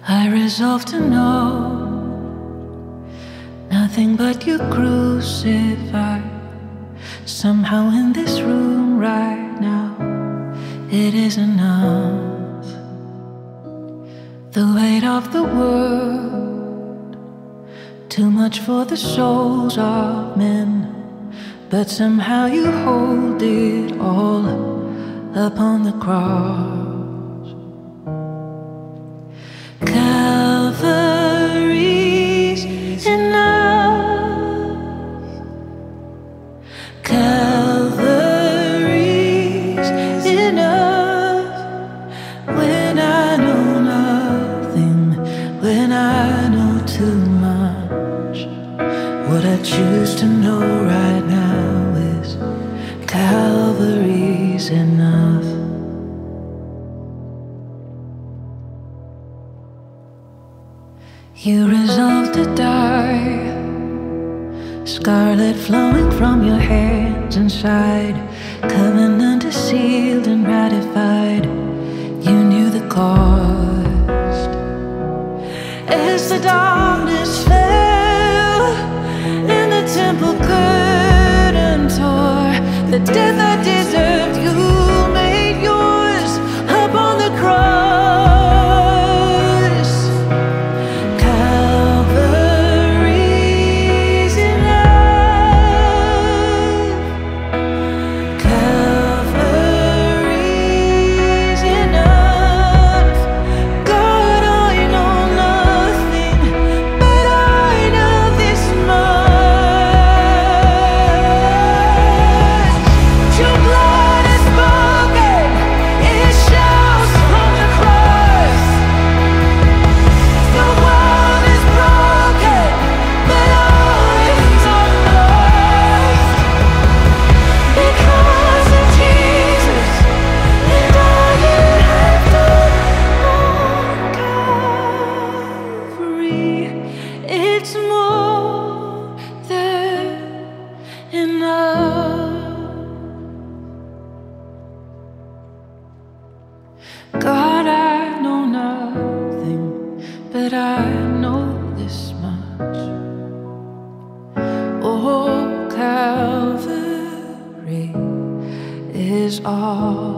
I resolve to know nothing but you crucified. Somehow in this room right now, it is enough. The weight of the world, too much for the souls of men, but somehow you hold it all upon the cross. Calvary's enough. Calvary's enough. When I know nothing, when I know too much, what I choose to know right now is Calvary's enough. You resolve to die, scarlet flowing from your hands inside, covenant is sealed and ratified. You knew the cost. As the darkness fell and the temple curtain tore, the death I deserved you made yours upon the cross. It's more than enough. God, I know nothing, but I know this much. Oh, Calvary is all.